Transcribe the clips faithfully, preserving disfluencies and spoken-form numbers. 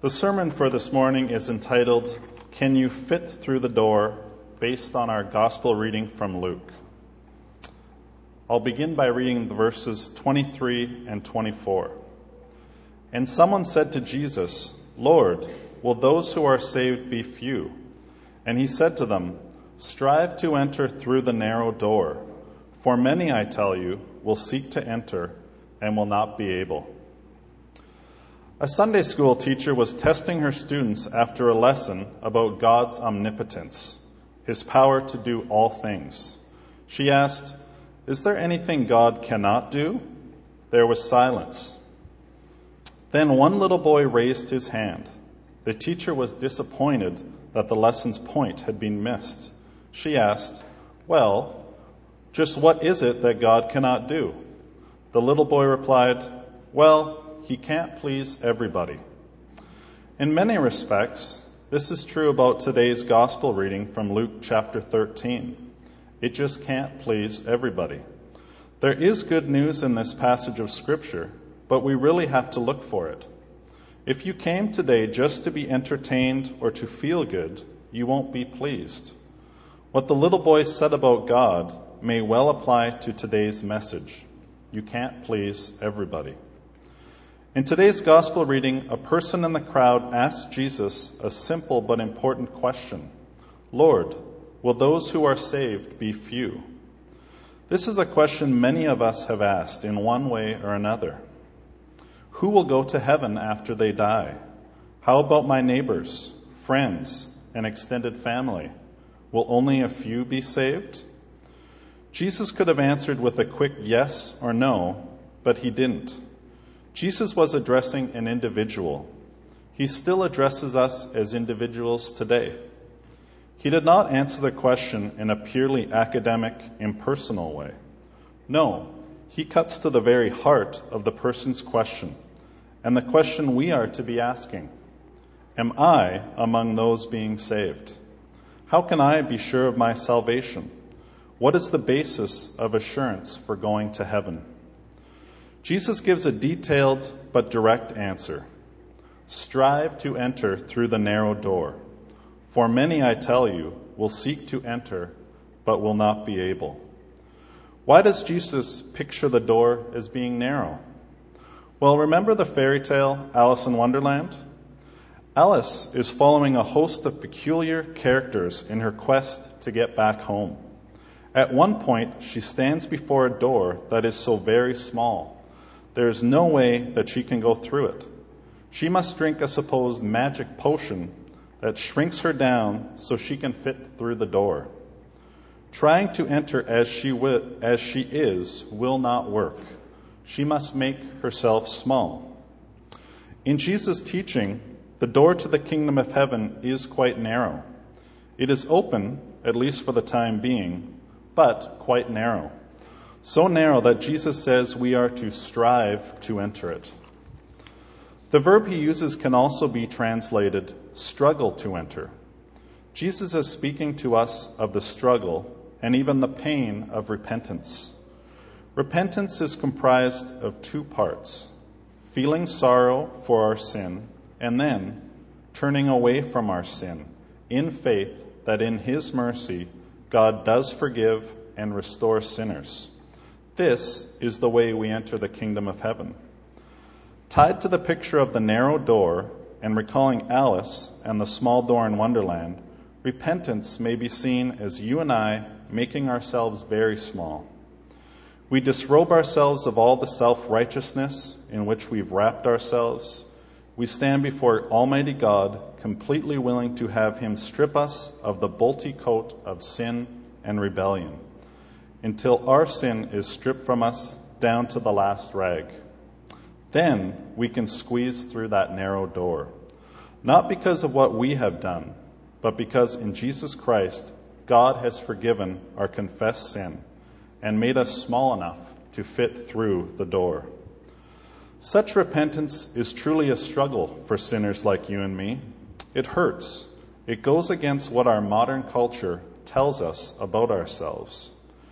The sermon for this morning is entitled, Can You Fit Through the Door?, based on our gospel reading from Luke. I'll begin by reading the verses twenty-three and twenty-four. And someone said to Jesus, Lord, will those who are saved be few? And he said to them, Strive to enter through the narrow door, for many, I tell you, will seek to enter and will not be able. A Sunday school teacher was testing her students after a lesson about God's omnipotence, his power to do all things. She asked, Is there anything God cannot do? There was silence. Then one little boy raised his hand. The teacher was disappointed that the lesson's point had been missed. She asked, Well, just what is it that God cannot do? The little boy replied, Well, he can't please everybody. In many respects, this is true about today's gospel reading from Luke chapter thirteen. It just can't please everybody. There is good news in this passage of Scripture, but we really have to look for it. If you came today just to be entertained or to feel good, you won't be pleased. What the little boy said about God may well apply to today's message. You can't please everybody. In today's gospel reading, a person in the crowd asked Jesus a simple but important question. Lord, will those who are saved be few? This is a question many of us have asked in one way or another. Who will go to heaven after they die? How about my neighbors, friends, and extended family? Will only a few be saved? Jesus could have answered with a quick yes or no, but he didn't. Jesus was addressing an individual. He still addresses us as individuals today. He did not answer the question in a purely academic, impersonal way. No, he cuts to the very heart of the person's question, and the question we are to be asking. Am I among those being saved? How can I be sure of my salvation? What is the basis of assurance for going to heaven? Jesus gives a detailed but direct answer. Strive to enter through the narrow door. For many, I tell you, will seek to enter, but will not be able. Why does Jesus picture the door as being narrow? Well, remember the fairy tale Alice in Wonderland? Alice is following a host of peculiar characters in her quest to get back home. At one point, she stands before a door that is so very small. There is no way that she can go through it. She must drink a supposed magic potion that shrinks her down so she can fit through the door. Trying to enter as she wi- as she is will not work. She must make herself small. In Jesus' teaching, the door to the kingdom of heaven is quite narrow. It is open, at least for the time being, but quite narrow. So narrow that Jesus says we are to strive to enter it. The verb he uses can also be translated struggle to enter. Jesus is speaking to us of the struggle and even the pain of repentance. Repentance is comprised of two parts: feeling sorrow for our sin and then turning away from our sin in faith that in his mercy God does forgive and restore sinners. This is the way we enter the kingdom of heaven. Tied to the picture of the narrow door and recalling Alice and the small door in Wonderland, repentance may be seen as you and I making ourselves very small. We disrobe ourselves of all the self-righteousness in which we've wrapped ourselves. We stand before Almighty God, completely willing to have him strip us of the bulky coat of sin and rebellion, until our sin is stripped from us down to the last rag. Then we can squeeze through that narrow door, not because of what we have done, but because in Jesus Christ, God has forgiven our confessed sin and made us small enough to fit through the door. Such repentance is truly a struggle for sinners like you and me. It hurts. It goes against what our modern culture tells us about ourselves.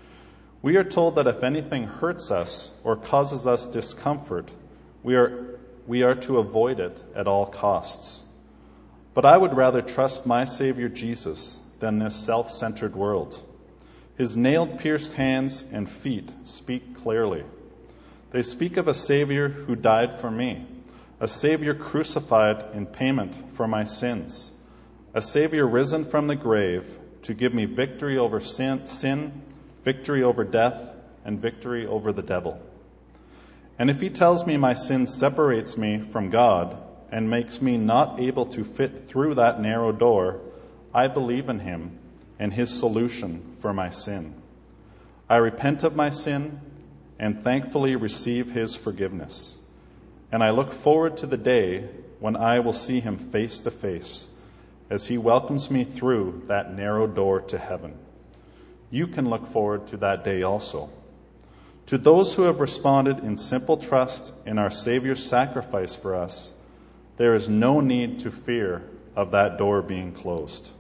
We are told that if anything hurts us or causes us discomfort, we are we are to avoid it at all costs. But I would rather trust my Savior Jesus than this self-centered world. His nail-pierced hands and feet speak clearly. They speak of a Savior who died for me, a Savior crucified in payment for my sins, a Savior risen from the grave to give me victory over sin, sin, victory over death, and victory over the devil. And if he tells me my sin separates me from God and makes me not able to fit through that narrow door, I believe in him and his solution for my sin. I repent of my sin and thankfully receive his forgiveness. And I look forward to the day when I will see him face to face as he welcomes me through that narrow door to heaven. You can look forward to that day also. To those who have responded in simple trust in our Savior's sacrifice for us, there is no need to fear of that door being closed.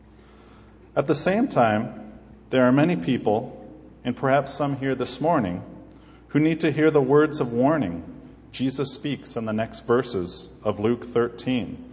At the same time, there are many people, and perhaps some here this morning, who need to hear the words of warning Jesus speaks in the next verses of Luke thirteen.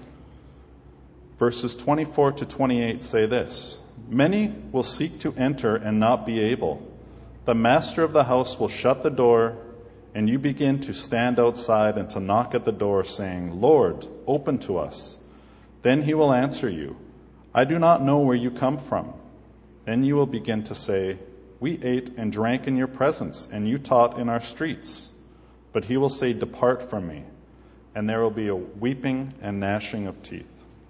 Verses twenty-four to twenty-eight say this: "Many will seek to enter and not be able. The master of the house will shut the door, and you begin to stand outside and to knock at the door, saying, 'Lord, open to us.' Then he will answer you, 'I do not know where you come from.' Then you will begin to say, 'We ate and drank in your presence, and you taught in our streets.' But he will say, 'Depart from me,' and there will be a weeping and gnashing of teeth."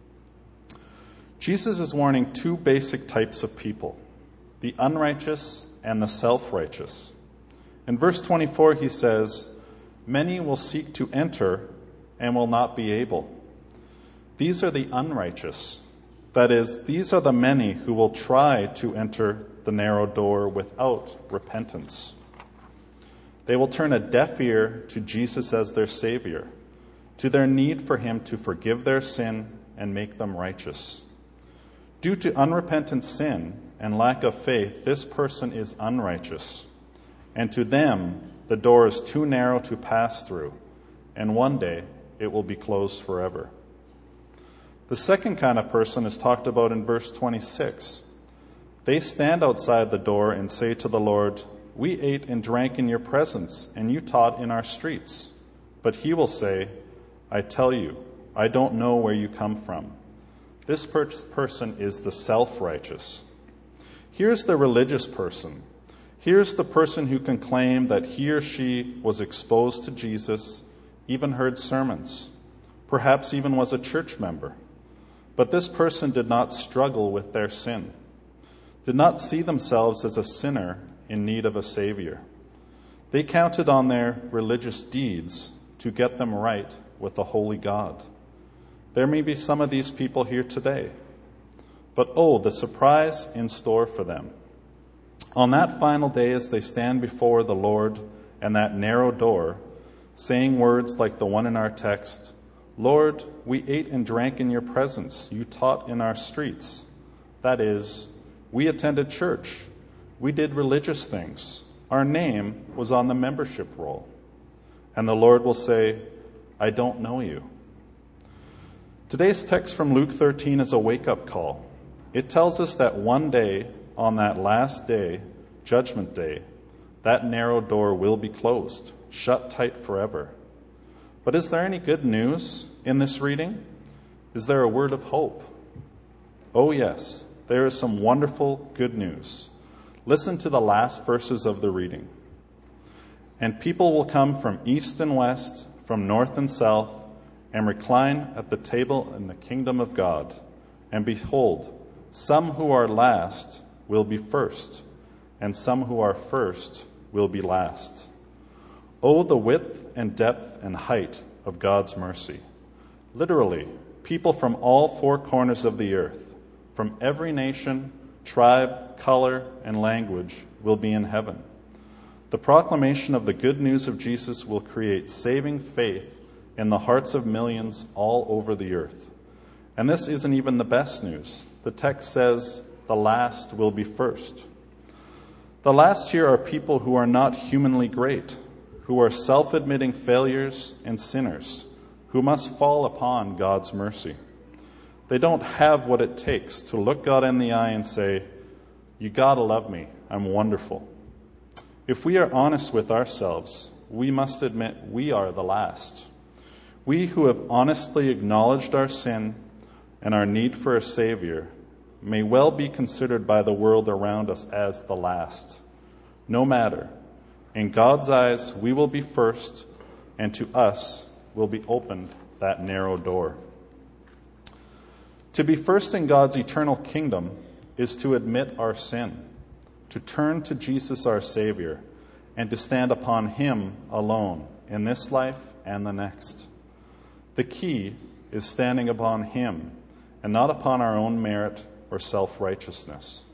Jesus is warning two basic types of people, the unrighteous and the self-righteous. In verse twenty-four, he says, "Many will seek to enter and will not be able." These are the unrighteous. That is, these are the many who will try to enter the narrow door without repentance. They will turn a deaf ear to Jesus as their Savior, to their need for him to forgive their sin and make them righteous. Due to unrepentant sin and lack of faith, this person is unrighteous, and to them the door is too narrow to pass through, and one day it will be closed forever. The second kind of person is talked about in verse twenty-six. They stand outside the door and say to the Lord, "We ate and drank in your presence, and you taught in our streets." But he will say, "I tell you, I don't know where you come from." This per- person is the self-righteous. Here's the religious person. Here's the person who can claim that he or she was exposed to Jesus, even heard sermons, perhaps even was a church member. But this person did not struggle with their sin, did not see themselves as a sinner in need of a Savior. They counted on their religious deeds to get them right with the holy God. There may be some of these people here today, but oh, the surprise in store for them. On that final day, as they stand before the Lord and that narrow door, saying words like the one in our text, "Lord, we ate and drank in your presence. You taught in our streets." That is, we attended church. We did religious things. Our name was on the membership roll. And the Lord will say, "I don't know you." Today's text from Luke thirteen is a wake-up call. It tells us that one day, on that last day, Judgment Day, that narrow door will be closed, shut tight forever. But is there any good news in this reading? Is there a word of hope? Oh yes, there is some wonderful good news. Listen to the last verses of the reading. "And people will come from east and west, from north and south, and recline at the table in the kingdom of God. And behold, some who are last will be first, and some who are first will be last." Oh, the width and depth and height of God's mercy. Literally, people from all four corners of the earth, from every nation, tribe, color, and language, will be in heaven. The proclamation of the good news of Jesus will create saving faith in the hearts of millions all over the earth. And this isn't even the best news. The text says the last will be first. The last here are people who are not humanly great, who are self-admitting failures and sinners, who must fall upon God's mercy. They don't have what it takes to look God in the eye and say, "You gotta love me, I'm wonderful." If we are honest with ourselves, we must admit we are the last. We who have honestly acknowledged our sin and our need for a Savior may well be considered by the world around us as the last. No matter. In God's eyes, we will be first, and to us will be opened that narrow door. To be first in God's eternal kingdom is to admit our sin, to turn to Jesus our Savior, and to stand upon Him alone in this life and the next. The key is standing upon Him and not upon our own merit or self-righteousness.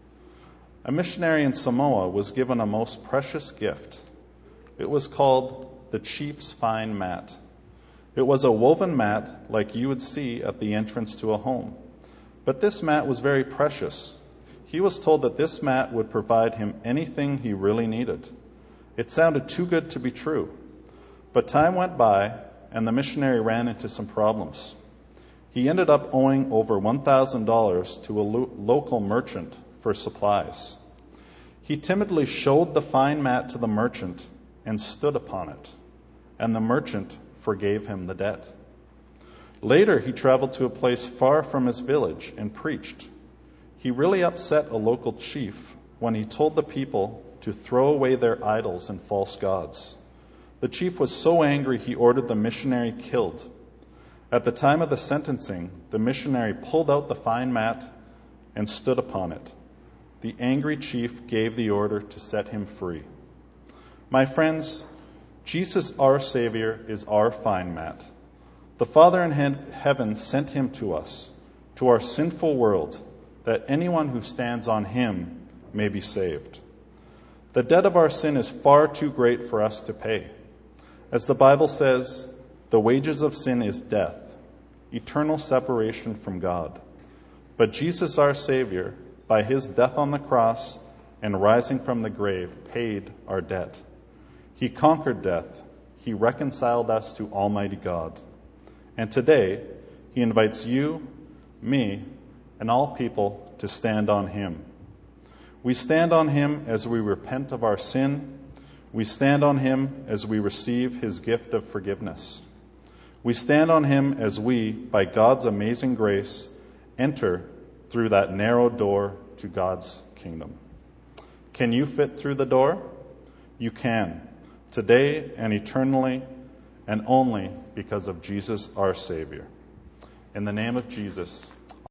A missionary in Samoa was given a most precious gift. It was called the chief's fine mat. It was a woven mat like you would see at the entrance to a home. But this mat was very precious. He was told that this mat would provide him anything he really needed. It sounded too good to be true. But time went by, and the missionary ran into some problems. He ended up owing over one thousand dollars to a lo- local merchant for supplies. He timidly showed the fine mat to the merchant and stood upon it, and the merchant forgave him the debt. Later, he traveled to a place far from his village and preached. He really upset a local chief when he told the people to throw away their idols and false gods. The chief was so angry he ordered the missionary killed. At the time of the sentencing, the missionary pulled out the fine mat and stood upon it. The angry chief gave the order to set him free. My friends, Jesus, our Savior, is our fine mat. The Father in heaven sent him to us, to our sinful world, that anyone who stands on him may be saved. The debt of our sin is far too great for us to pay. As the Bible says, the wages of sin is death, eternal separation from God. But Jesus, our Savior, by his death on the cross and rising from the grave, paid our debt. He conquered death. He reconciled us to Almighty God. And today, he invites you, me, and all people to stand on him. We stand on him as we repent of our sin. We stand on him as we receive his gift of forgiveness. We stand on him as we, by God's amazing grace, enter through that narrow door to God's kingdom. Can you fit through the door? You can, today and eternally, and only because of Jesus, our Savior. In the name of Jesus,